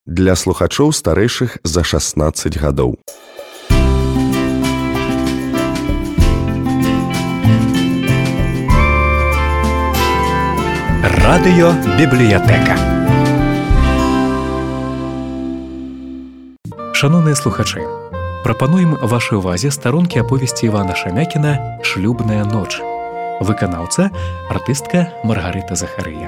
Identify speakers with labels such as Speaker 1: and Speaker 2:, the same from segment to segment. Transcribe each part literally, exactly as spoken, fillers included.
Speaker 1: Для слухачоў старэйшых за шаснаццаць гадоў.
Speaker 2: Радыёбібліятэка. Шаноўныя слухачы, прапануем вашай увазе старонкі аповесці Івана Шамякіна «Шлюбная ноч». Выканаўца – артыстка Маргарыта Захарыя.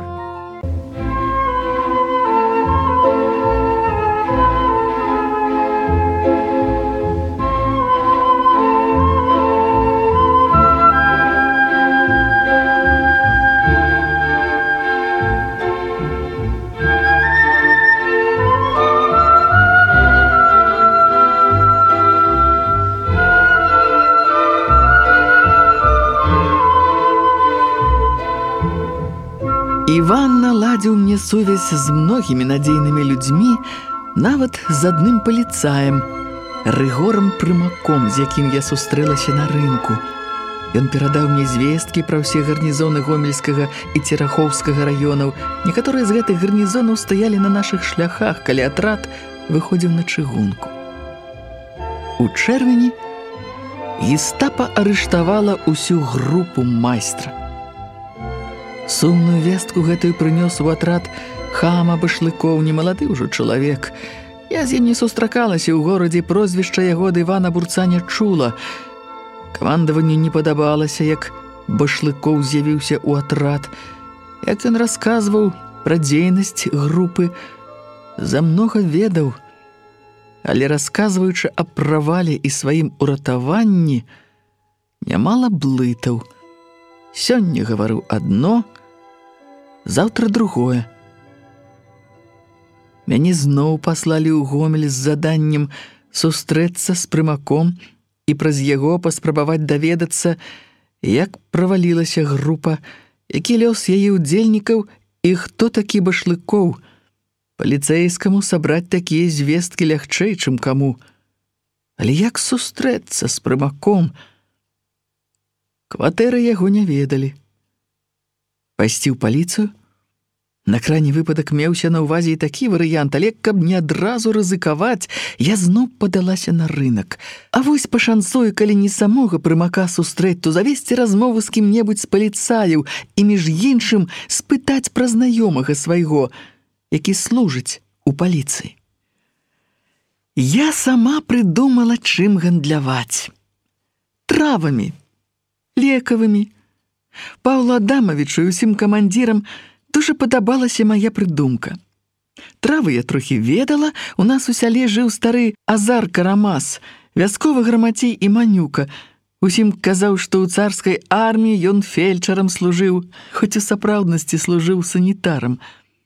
Speaker 3: Іван наладзіў мне сувязь з многімі надзейнымі людзьмі, нават з адным паліцаем, Рыгорам Прымаком, з якім я сустрэлася на рынку. Ён перадаў мне звесткі пра ўсе гарнізоны Гомельскага і Церахоўскага раёнаў. Некаторыя з гэтых гарнізонаў стаялі на нашых шляхах, калі атрад выходзіў на чыгунку. У чэрвені гестапа арыштавала ўсю групу майстра. Сумную вестку гэтую прынёс у атрад хама Башлыкоў, немалады ўжо чалавек. Я з ім не сустракалася ў горадзе, прозвішча яго ад Івана Бурца не чула. Камандаванню не падабалася, як Башлыкоў з'явіўся ў атрад, як ён расказваў пра дзейнасць групы. За многа ведаў, але расказваючы аб правале і сваім уратаванні, нямала блытаў. Сёння гаварыў адно, заўтра другое. Мяне зноў паслалі ў Гомель з заданнем сустрэцца з Прымаком і праз яго паспрабаваць даведацца, як правалілася група, які лёс яе ўдзельнікаў і хто такі Башлыкоў. Паліцэйскаму сабраць такія звесткі лягчэй, чым каму. Але як сустрэцца з Прымаком? Кватэры яго не ведалі. Пайсці ў паліцыю? На крайні выпадак меўся на ўвазе і такі варыянт, але каб не адразу рызыкаваць, я зноў падалася на рынак. А вось пашанцую, калі не самога Прымака сустрэць, то завесці размову з кім-небудзь з паліцаяў і між іншым спытаць пра знаёмага свайго, які служыць у паліцыі. Я сама прыдумала, чым гандляваць. Травамі, лекавымі. Паўлу Адамавічу і ўсім камандзірам дужа падабалася мая прыдумка. Травы я трохі ведала, у нас у сяле жыў стары Азар Карамас, вясковы грамацей і манюка. Усім казаў, што ў царскай арміі ён фельчарам служыў, хоць у сапраўднасці служыў санітарам.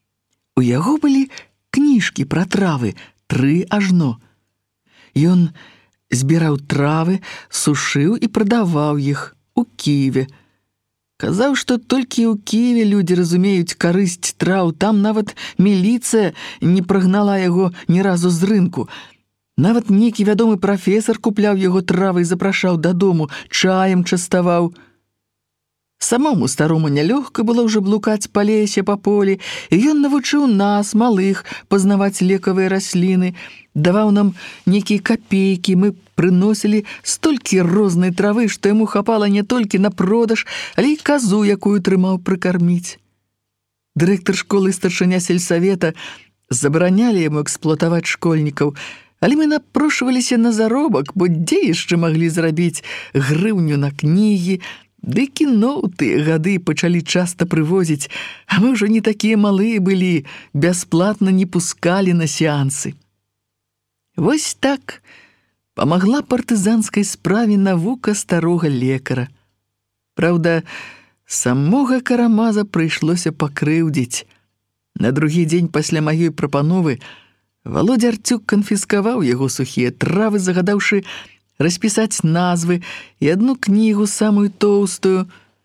Speaker 3: У яго былі кніжкі пра травы, тры ажно. Ён збіраў травы, сушыў і прадаваў іх у Кіеве. Казаў, што толькі ў Кіеве людзі разумеюць карысць траў, там нават міліцыя не прагнала яго ні разу з рынку. Нават нейкі вядомы прафесар купляў яго травы і запрашаў дадому, чаем частаваў. Самому старому нялёгка было ўжо блукаць па лесе, па полі, і ён навучыў нас, малых, пазнаваць лекавыя расліны, даваў нам нейкія капейкі, мы прыносілі столькі рознай травы, што яму хапала не толькі на продаж, але і казу, якую трымаў прыкарміць. Дырэктар школы і старшыня сельсавета забаранялі яму эксплуатаваць школьнікаў, але мы напрошваліся на заробак, бо дзе яшчэ маглі зрабіць грыўню на кнігі, ды кіно ў тыя гады пачалі часта прывозіць, а мы ўжо не такія малыя былі, бясплатна не пускалі на сеансы. Вось так памагла партызанскай справе навука старога лекара. Праўда, самога Карамаза прыйшлося пакрыўдзіць. На другі дзень пасля маёй прапановы Володя Артюк канфіскаваў яго сухія травы, загадаўшы распісаць назвы і адну кнігу самую тоўстую.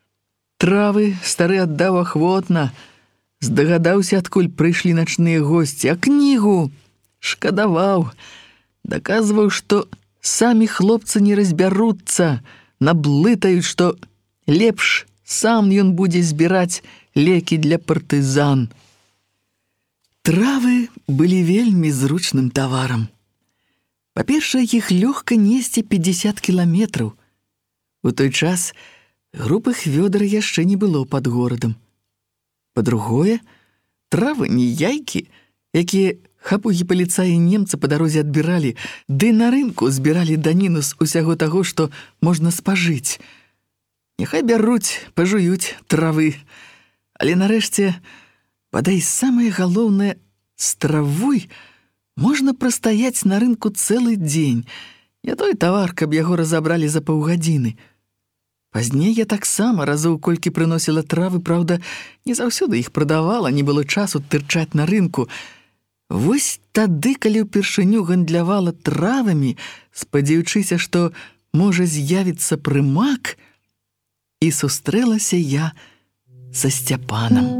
Speaker 3: Травы стары аддаў ахвотна, здагадаўся, адкуль прыйшлі начныя госці, а кнігу шкадаваў, даказваў, што самі хлопцы не разбяруцца, наблытаюць, што лепш сам ён будзе збіраць лекі для партызан. Травы былі вельмі зручным таварам. Па-першае, іх лёгка несці пятьдесят кіламетраў. У той час грубых вёдар яшчэ не было пад горадам. Па-другое, травы не яйкі, якія хапугі паліцаі немцы па дарозе адбіралі, ды на рынку збіралі даніну з усяго таго, што можна спажыць. Няхай бяруць, пажуюць травы. Але нарэшце, бадай самае галоўнае, з травой можна прастаяць на рынку цэлы дзень. Не той тавар, каб яго разабралі за паўгадзіны. Пазней я таксама разоў колькі прыносіла травы, праўда, не заўсёды іх прадавала, не было часу тырчаць на рынку. Вось тады, калі ўпершыню гандлявала травамі, спадзяючыся, што можа з'явіцца прымак, і сустрэлася я са Сцяпанам.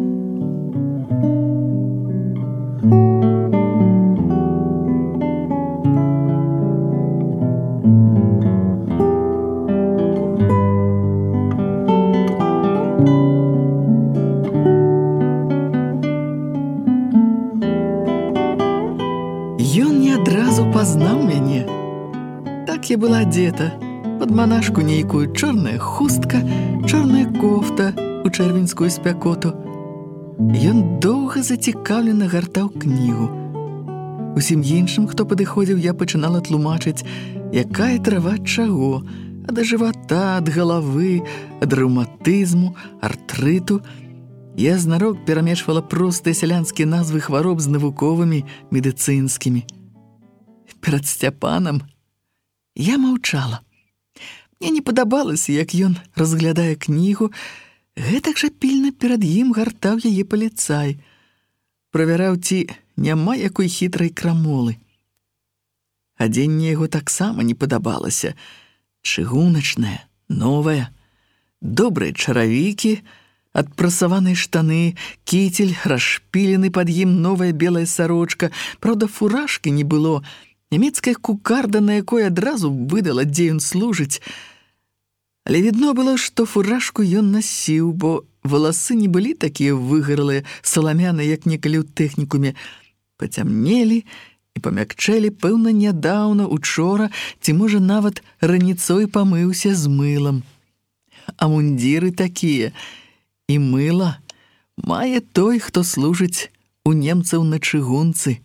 Speaker 3: Ён не адразу пазнаў мяне. Так я была адзета. Пад манашку нейкую чорная хустка, чорная кофта у чэрвеньскую спякоту. Ён доўга зацікаўлена гартаў кнігу. Усім іншым, хто падыходзіў, я пачынала тлумачыць, якая трава ад чаго, ад жывата, ад галавы, ад рэўматызму, артрыту. Я знарок перамешвала простыя сялянскія назвы хвароб з навуковымі, медыцынскімі. Перад Сцяпанам я маўчала. Мне не падабалася, як ён разглядае кнігу, гэтак жа пільна перад ім гартаў яе паліцай. Правяраў, ці няма якой хітрай крамолы. Адзенне яго таксама не падабалася. Чыгуначнае, новае, добрыя чаравікі, адпрасаваныя штаны, кіцель, расшпілены пад ім новая белая сарочка. Праўда, фуражкі не было. Нямецкая кукарда, на якой адразу выдала, дзе ён служыць. Але відно было, што фуражку ён насіў, бо валасы не былі такія выгаралыя, саламяныя, як некалі ў тэхнікуме. Пацямнелі і памякчэлі, пэўна, нядаўна, учора, ці, можа, нават раніцой памыўся з мылам. А мундзіры такія. І мыла мае той, хто служыць у немцаў на чыгунцы.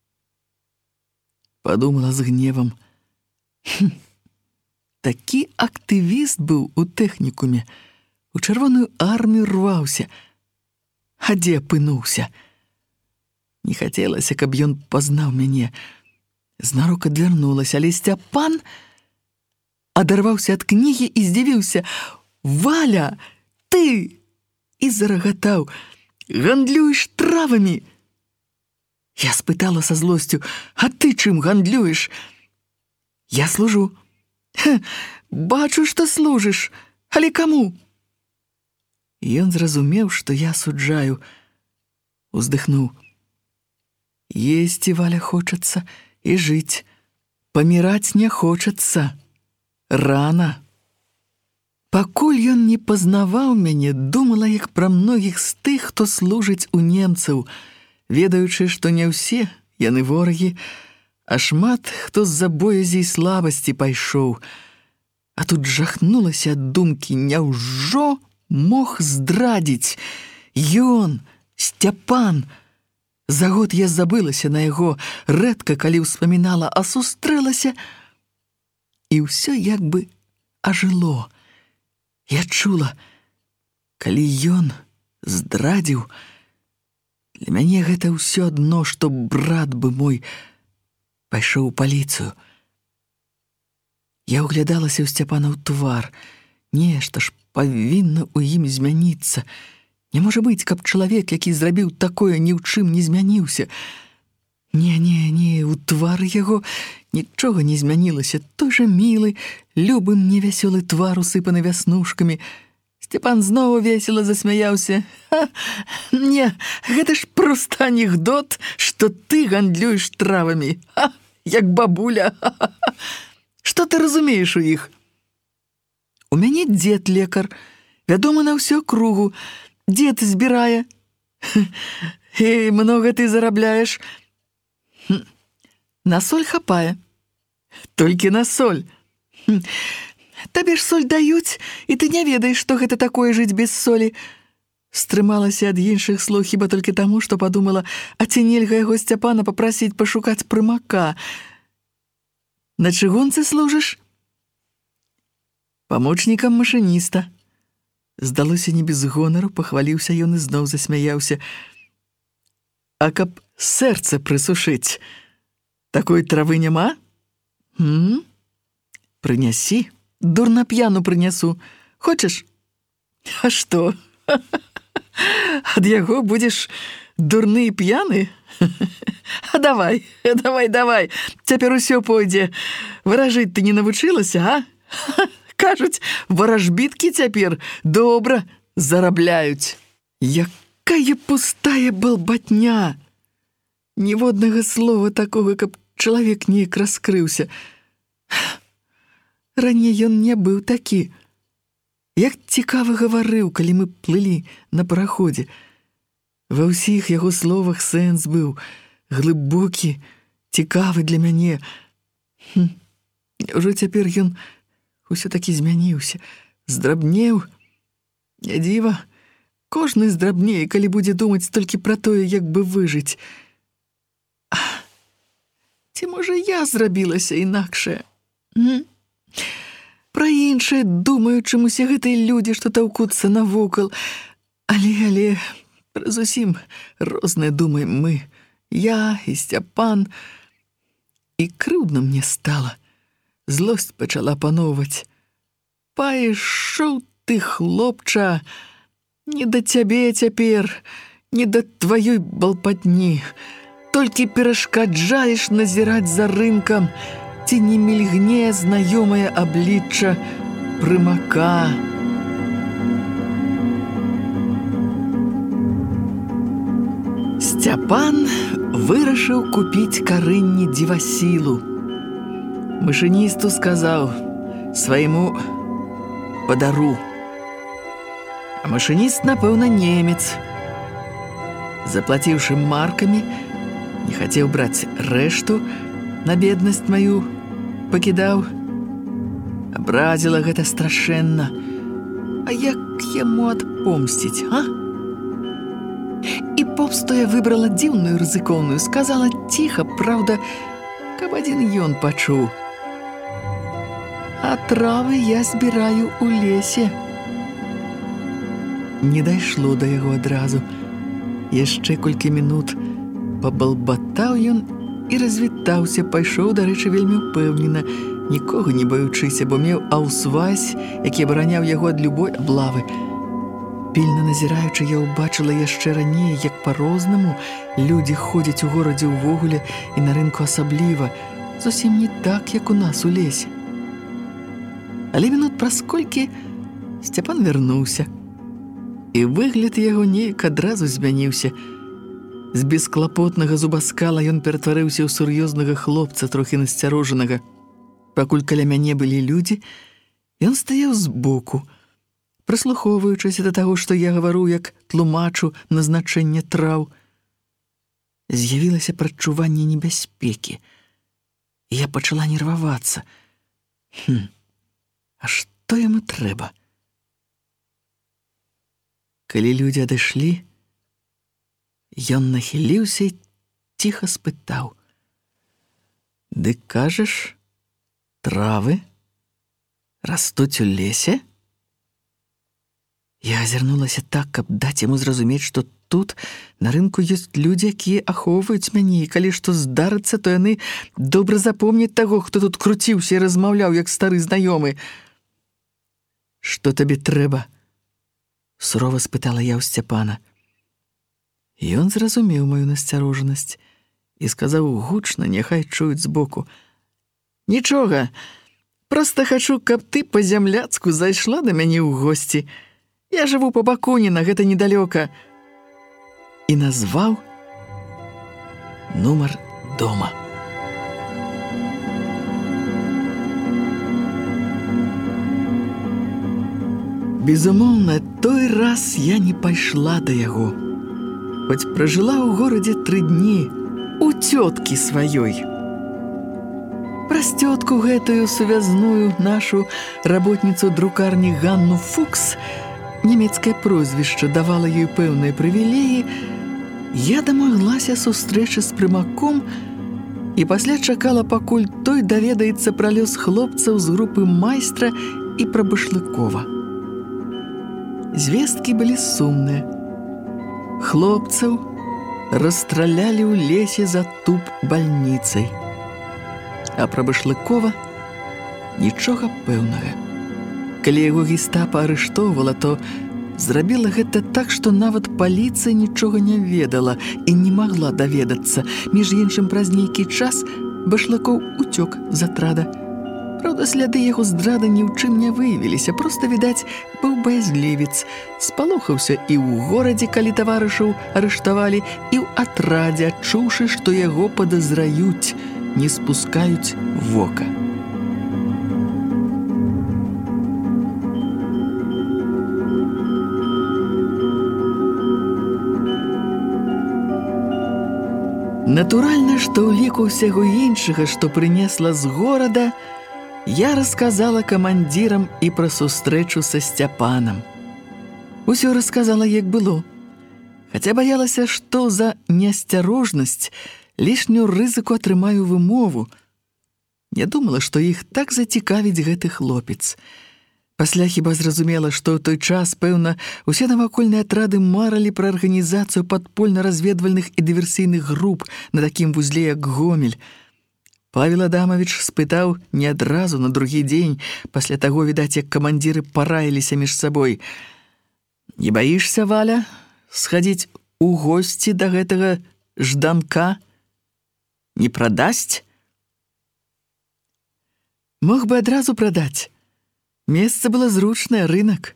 Speaker 3: Падумала з гневам. Хм, такі актывіст быў у тэхнікуме, у чырвоную армію рваўся. А дзе апынуўся? Не хацелася, каб ён пазнаў мяне. Знарок адвярнулася, але Сцяпан адарваўся ад кнігі і здзівіўся. «Валя, ты!» І зарагатаў. «Гандлюеш травамі!» Я спытала са злосцю. «А ты чым гандлюеш?» «Я служу». «Ха, бачу, што служыш. Але каму?» Ён зразумеў, што я суджаю. Уздыхнуў. «Есці, Валя, хочацца і жыць. Паміраць не хочацца. Рана». Пакуль ён не пазнаваў мяне, думала, як пра многіх з тых, хто служыць у немцаў, ведаючы, што не ўсе яны ворагі, а шмат хто з-за боязі і слабасці пайшоў. А тут жахнулася ад думкі, няўжо мог здрадзіць? Ён, Сцяпан! За год я забылася на яго, рэдка калі ўспамінала, а сустрэлася, і ўсё як бы ажыло. Я чула, калі ён здрадзіў, для мяне гэта ўсё адно, што брат бы мой пайшоў у паліцыю. Я ўглядалася ў Сцяпана ў твар. Нешта ж павінна ў ім змяніцца. Не можа быць, каб чалавек, які зрабіў такое, ні ў чым не змяніўся. Не, не, не, у твары яго нічога не змянілася. Той жа мілы, любы мне вясёлы твар, усыпаны вяснушкамі. Сцяпан зноў весела засмяяўся. «Ха, не, гэта ж проста анекдот, што ты гандлюеш травамі. Ха, як бабуля. Ха, ха, ха. Што ты разумееш у іх?» «У мяне дзед лекар, вядома на ўсю акругу. Дзед збірае». І много ты зарабляеш? Хм. На соль хапае. Толькі на соль. Хм. Табе ж соль даюць, і ты не ведаеш, што гэта такое жыць без солі. Стрымалася ад іншых слоў хіба толькі таму, што падумала, а ці нельга яго Сцяпана папрасіць пашукаць прымака. На чыгунцы служыш? Памочнікам машыніста. Здалося не без гонару, пахваліўся ён і зноў засмяяўся. А каб сэрца прысушыць, такой травы няма? М? Прынясі, дурна п'яну прынясу. Хочаш? А што? Ад яго будзеш дурны і п'яны? А давай, давай, давай, цяпер усё пойдзе. Варажыць ты не навучылася, а? Кажуць, варажбіткі цяпер добра зарабляюць. Якая пустая балбатня! Ніводнага слова такога, каб чалавек неяк раскрыўся. Раней ён не быў такі. Як цікава гаварыў, калі мы плылі на параходзе. Ва ўсіх яго словах сэнс быў глыбокі, цікавы для мяне. Хм. Ўжо цяпер ён усё-такі змяніўся, здрабнеў. Не дзіва, кожны здрабнее, калі будзе думаць толькі пра тое, як бы выжыць. Ці, можа, я зрабілася інакшая? М? Пра іншае думаю, чым усе гэтыя людзі, што таўкуцца навокал. Але, але, зусім розныя думаем мы. Я і Сцяпан. І крыўдна мне стала. Злосць пачала пановаць. Пайшоў ты, хлопча, не да цябе цяпер, не да тваёй балпатні. Толькі перашкаджаеш назіраць за рынкам, ці не мільгне знаёмае аблічча прымака. Сцяпан вырашыў купіць карынні дзівасілу. Машыністу сказаў свайму падару. А машыніст, напэўна, немец. Заплаціўшы маркамі, не хацеў браць рэшту, на беднасць маю пакідаў. Абразіла гэта страшэнна. А як яму адпомсціць, а? І помсту я выбрала дзіўную, рызыкоўную, сказала ціха, праўда, каб адзін ён пачуў. А травы я збіраю ў лесе. Не дайшло да яго адразу. Яшчэ колькі мінут пабалбатаў ён і развітаўся, пайшоў, дарэчы, вельмі ўпэўнена, нікога не баючыся, бо меў аўсвась, які абараняў яго ад любой аблавы. Пільна назіраючы, я ўбачыла яшчэ раней, як па-рознаму людзі ходзяць у горадзе ўвогуле і на рынку асабліва, зусім не так, як у нас у лесе. Але мінут праз колькі Сцяпан вярнуўся, і выгляд яго неяк адразу змяніўся. З бесклапотнага зубаскала ён ператварыўся ў сур'ёзнага хлопца, трохі насцярожанага. Пакуль каля мяне былі людзі, ён стаяў збоку, прыслухоўваючыся да таго, што я гавару, як тлумачу назначэнне траў. З'явілася прадчуванне небяспекі. Я пачала нервавацца. Хм, а што яму трэба? Калі людзі адышлі, ён нахіліўся і ціха спытаў. Ды кажаш, травы растуць у лесе? Я азірнулася так, каб даць яму зразумець, што тут на рынку ёсць людзі, якія ахоўваюць мяне, і калі што здарыцца, то яны добра запомняць таго, хто тут круціўся і размаўляў, як стары знаёмы. Што табе трэба? Сурова спытала я ў Сцяпана. Ён зразумеў маю насцярожанасць і сказаў гучна, няхай чуюць збоку. Нічога, проста хачу, каб ты па-зямляцку зайшла да мяне ў госці. Я жыву па Бакуніна, гэта недалёка. І назваў нумар дома. Безумоўна, той раз я не пайшла да яго. хоць пражыла ў горадзе тры дні у цёткі сваёй. Праз цётку гэтую сувязную нашу работніцу друкарні Ганну Фукс, нямецкае прозвішча давала ёй пэўныя прывілеі, я дамаглася сустрэчы з прымаком і пасля чакала, пакуль той даведаецца пра лёс хлопцаў з групы майстра і пра Башлыкова. Звесткі былі сумныя. Хлопцаў расстралялі ў лесе за туп бальніцай. А пра Башлыкова нічога пэўнага. Калі яго гестапа арыштоўвала, то зрабіла гэта так, што нават паліцыя нічога не ведала і не магла даведацца. Між іншым, праз нейкі час Башлыкоў уцёк з атрада. Праўда, сляды яго здрады ні ў чым не выявіліся, проста, відаць, быў баязлівец. Спалохаўся і ў горадзе, калі таварышаў арыштавалі, і ў атрадзе, адчуўшы, што яго падазраюць, не спускаюць вока. Натуральна, што ў ліку ўсяго іншага, што прынесла з горада, я расказала камандзірам і пра сустрэчу са Сцяпанам. Усё расказала, як было. Хаця баялася, што за неасцярожнасць лішнюю рызыку атрымаю вымову. Не думала, што іх так зацікавіць гэты хлопец. Пасля хіба зразумела, што ў той час, пэўна, усе навакольныя атрады маралі пра арганізацыю падпольна-разведвальных і дыверсійных груп на такім вузле, як Гомель. Павел Адамович спытаў не адразу, на другі дзень, пасля таго, відаць, як камандзіры параіліся між сабой. «Не баішся, Валя, схадзіць у госці да гэтага Жданка? Не прадасць?» Мог бы адразу прадаць. Месца было зручнае, рынак.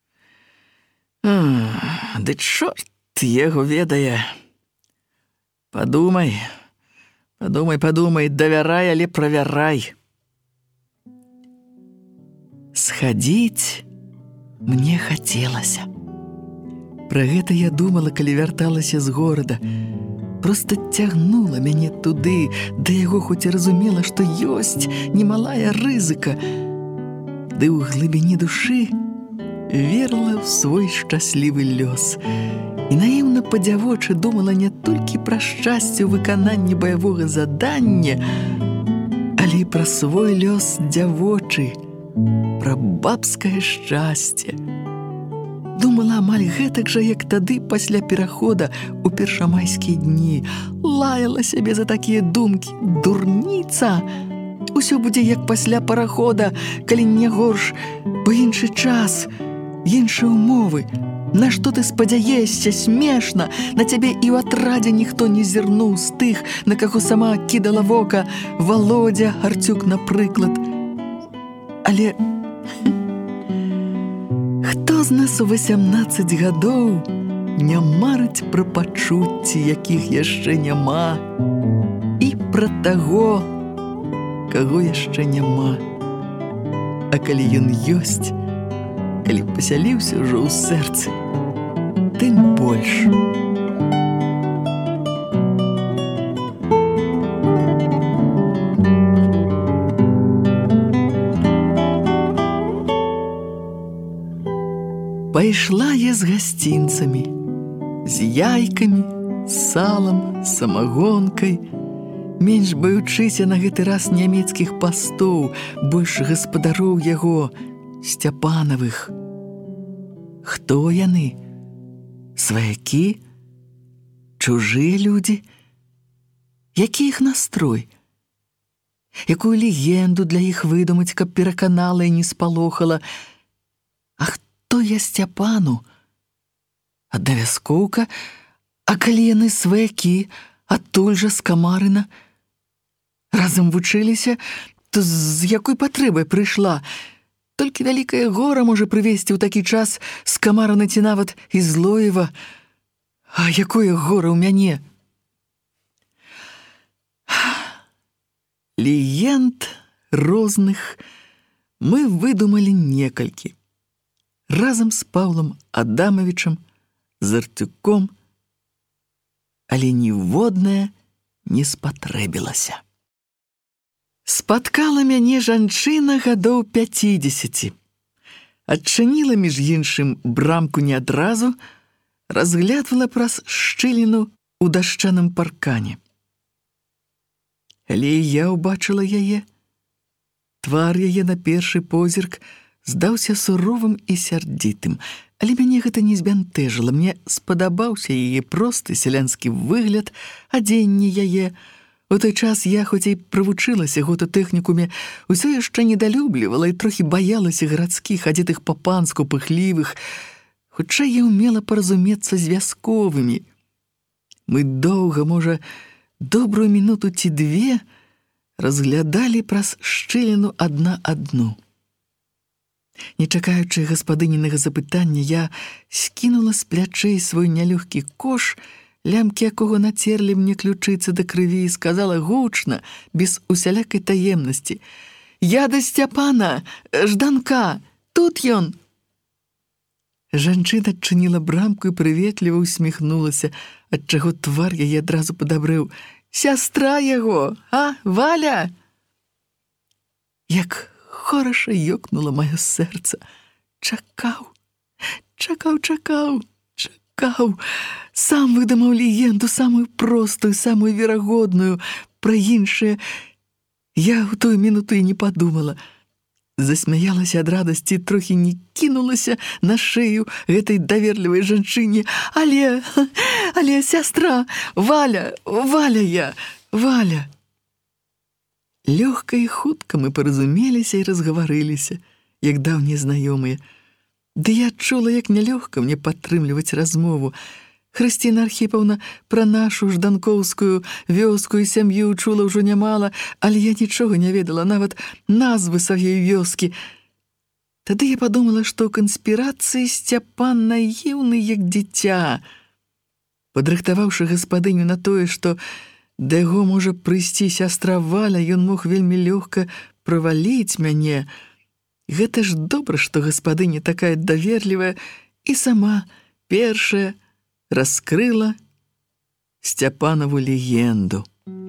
Speaker 3: А, ды чорт яго ведае. Падумай, падумай, падумай, давярай, але правярай. Схадзіць мне хацелася. Пра гэта я думала, калі вярталася з горада. Проста цягнула мяне туды, да яго хоць і разумела, што ёсць немалая рызыка. Ды ў глыбіні душы верыла ў свой шчаслівы лёс. І наіўна па-дзявочы думала не толькі пра шчасце ў выкананні баявога задання, але і пра свой лёс дзявочы, пра бабскае шчасце. Думала амаль гэтак жа, як тады пасля перахода ў першамайскія дні. Лаяла сябе за такія думкі. Дурніца! Усё будзе як пасля парахода, калі не горш, бо іншы час, іншыя умовы. На што ты спадзяешся, смешна, на цябе і ў атрадзе ніхто не зірнуў з тых, на каго сама кідала вока, Володя Гарцюк, напрыклад. Але хто з нас у васямнаццаць гадоў не марыць пра пачуцці, якіх яшчэ няма, і пра таго, каго яшчэ няма. А калі ён ёсць, калі пасяліўся ўжо ў сэрцы, тым больш. Пайшла я з гасцінцамі, з яйкамі, з салам, з самагонкай, менш баючыся на гэты раз нямецкіх пастоў, больш гаспадароў яго, Сцяпанавых. Хто яны? Сваякі? Чужыя людзі? Які іх настрой? Якую легенду для іх выдумаць, каб пераканала і не спалохала? А хто я Сцяпану? Адна вяскоўка? А калі яны сваякі, адтуль жа з Камарына? Разам вучыліся, то з якой патрэбай прыйшла? Толькі вялікае гора можа прывесці ў такі час з Камарына ці нават і Злоева. А якое гора ў мяне? Легенд розных мы выдумалі некалькі. Разам з Паўлам Адамавічам, з Артюком, але ніводная не спатрэбілася. Спаткала мяне жанчына гадоў пяцідзесяці. Адчыніла, між іншым, брамку не адразу, разглядвала праз шчыліну ў дашчаным паркане. Але я ўбачыла яе. Твар яе на першы позірк здаўся суровым і сярдзітым, але мяне гэта не збянтэжыла. Мне спадабаўся яе просты сялянскі выгляд, адзенне яе. У той час я, хоць і правучылася год у тэхнікуме, усё яшчэ недалюблівала і трохі баялася гарадскіх, адзетых па-панску пыхлівых. Хутчэй я ўмела паразумецца з вясковымі. Мы доўга, можа, добрую мінуту ці две разглядалі праз шчыліну адна адну. Не чакаючы гаспадынінага запытання, я скінула з плячэй свой нялёгкі кош, лямкі якого нацерлі мне ключыцы да крыві, і сказала гучна, без усялякай таемнасці: «Я да Сцяпана, Жданка, тут ён!» Жанчына адчыніла брамку і прыветліва усміхнулася, адчаго твар яе адразу падабрэў. «Сястра яго, а, Валя?» Як хораша ёкнула маё сэрца. Чакаў, чакаў, чакаў, чакаў. Сам выдумаў легенду, самую простую, самую верагодную. Пра іншае я ў тую мінуту і не падумала. Засмяялася ад радасці, трохі не кінулася на шыю гэтай даверлівай жанчыне. Але, але, сястра, Валя, Валя я, Валя. Лёгка і хутка мы паразумеліся і разгаварыліся, як даўнія знаёмыя. Ды я адчула, як нялёгка мне падтрымліваць размову. Хрысціна Архіпаўна пра нашу жданкоўскую вёску і сям'ю чула ўжо нямала, але я нічога не ведала, нават назвы сваёй вёскі. Тады я падумала, што ў канспірацыі Сцяпан наіўны, як дзіця. Падрыхтаваўшы гаспадыню на тое, што да яго можа прыйсці сястра Валя, ён мог вельмі лёгка праваліць мяне. Гэта ж добра, што гаспадыня такая даверлівая і сама першая раскрыла Сцяпанаву легенду.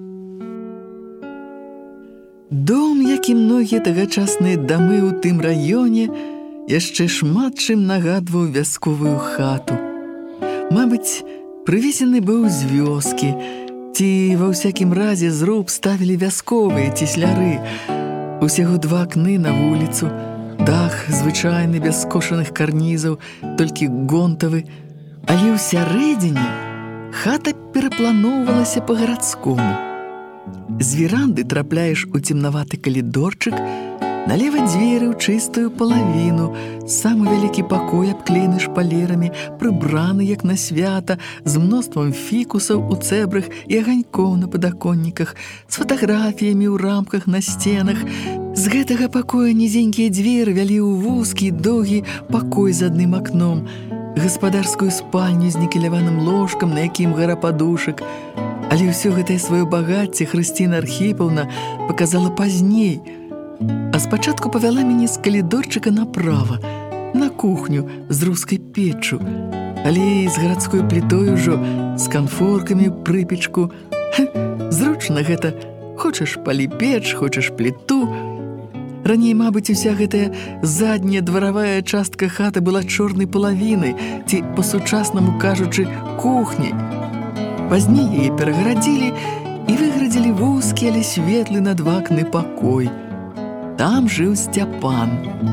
Speaker 3: Дом, як і многія тагачасныя дамы ў тым раёне, яшчэ шмат чым нагадваў вясковую хату. Мабыць, прывезены быў з вёскі, ці ва ўсякім разе зруб ставілі вясковыя цесляры. Усяго два акны на вуліцу, дах звычайны, без скошаных карнізаў, толькі гонтавы. Але ў сярэдзіне хата перапланоўвалася па-гарадскому. З веранды трапляеш у цемнаваты калідорчык, налева дзверы ў чыстую палавіну, самы вялікі пакой абклеены шпалерамі, прыбраны, як на свята, з мноствам фікусаў у цэбрах і аганькоў на падаконніках, з фатаграфіямі ў рамках на сценах. З гэтага пакоя нізенькія дзверы вялі ў вузкі, доўгі пакой з адным акном, гаспадарскую спальню з нікеляваным ложкам, на якім гара падушак. Але ўсё гэтае сваё багацце Хрысціна Архіпаўна паказала пазней, а спачатку павяла мяне з калідорчыка направа, на кухню з рускай печчу, але з гарадской плітой ужо, з канфоркамі ў прыпечку. Зручна гэта, хочаш палі печ, хочаш пліту. Раней, мабыць, уся гэтая задняя дваравая частка хаты была чорнай палавінай, ці, па-сучаснаму кажучы, кухняй. Пазней яе перагарадзілі і выградзілі вузкі, але светлы на два акны пакой. Там жыў Сцяпан.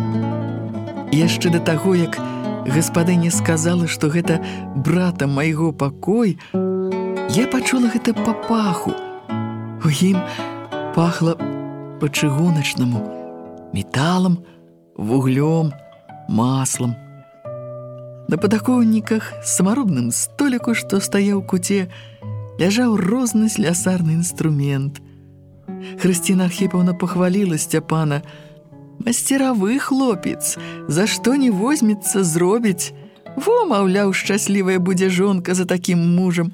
Speaker 3: Яшчэ да таго, як гаспадыня сказала, што гэта брата майго пакой, я пачула гэта па паху. У ім пахла па-чыгуначнаму, металам, вуглём, маслам. На падаконніках, самаробным століку, што стаяў у куце, ляжаў розны слясарны інструмент. Хрысціна Архіпаўна пахваліла Сцяпана. «Масцеравы хлопец, за што не возьмецца, зробіць. Во, маўляў, шчаслівая будзе жонка за такім мужам».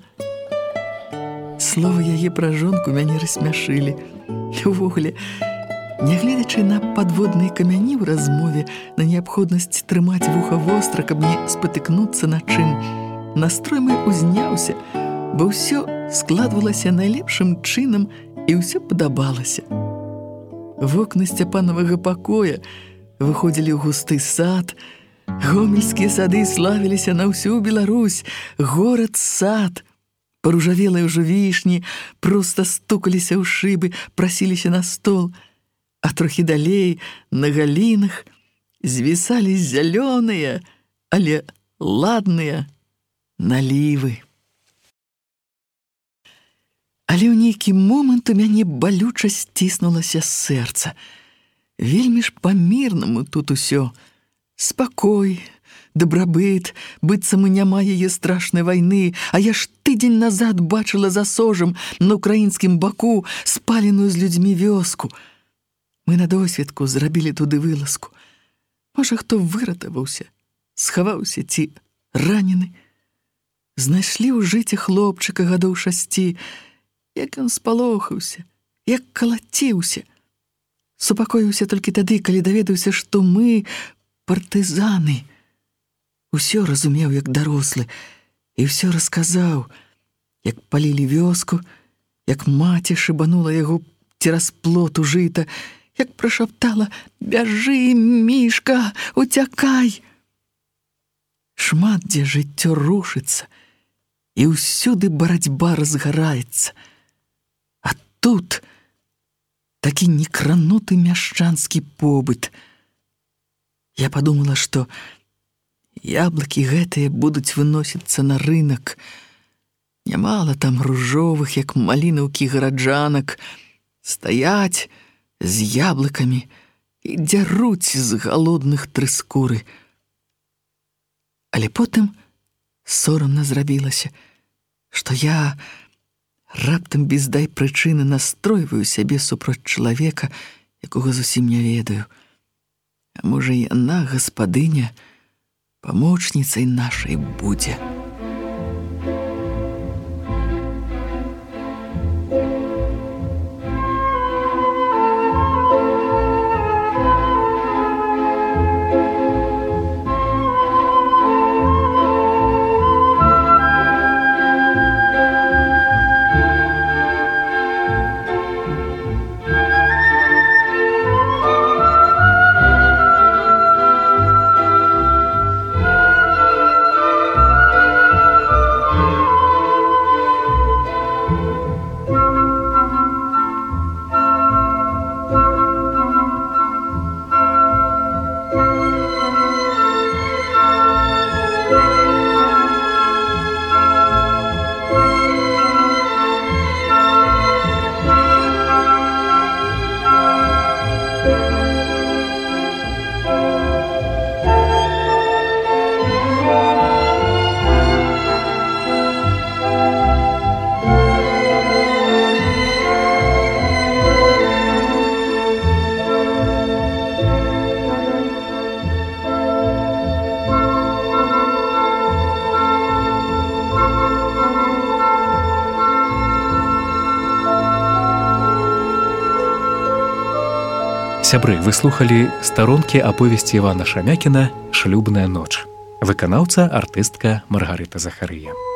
Speaker 3: Словы яе пра жонку мяне рассмяшылі. Увогуле, нягледзячы на падводныя камяні ў размове, на неабходнасць трымаць вуха востра, каб не спатыкнуцца на чым, настрой мой узняўся. бо ўсё складвалася найлепшым чынам і ўсё падабалася. Вокны Сцяпанавага пакоя выходзілі ў густы сад. Гомельскія сады славіліся на ўсю Беларусь. Горад-сад. Паружавелыя ўжо вішні проста стукаліся ў шыбы, прасіліся на стол. А трохі далей, на галінах, звісалі зялёныя, але ладныя налівы. Але ў нейкі момант у мяне балюча сціснулася сэрца. Вельмі ж па-мірнаму тут усё. Спакой, дабрабыт, быццам і няма яе страшнай вайны, а я ж тыдзень назад бачыла за Сожам на ўкраінскім баку спаленую з людзьмі вёску. Мы на досведку зрабілі туды вылазку. Можа, хто выратаваўся, схаваўся ці ранены. Знайшлі ў жыце хлопчыка гадоў шасці, як ён спалохаўся, як калаціўся. Супакоіўся толькі тады, калі даведаўся, што мы партызаны. Усё разумеў, як дарослы, і ўсё расказаў, як палілі вёску, як маці шыбанула яго цераз плот у жыта, як прашаптала: «Бяжы, Мішка, уцякай!» Шмат дзе жыццё рушыцца, і ўсюды барацьба разгараецца. А тут такі некрануты мяшчанскі побыт. Я падумала, што яблыкі гэтыя будуць выносіцца на рынак. Нямала там ружовых, як малінаўкі гараджанак, стаяць з яблыкамі і дзяруць з галодных трыскуры. Але потым сорамна зрабілася, што я раптам без дай прычыны настройваю сябе супроць чалавека, якога зусім не ведаю. А можа, яна, гаспадыня, памочніцай нашай будзе.
Speaker 2: Сябры, вы слухалі старонкі аповесці Івана Шамякіна «Шлюбная ноч». Выканаўца, артыстка Маргарыта Захарыя.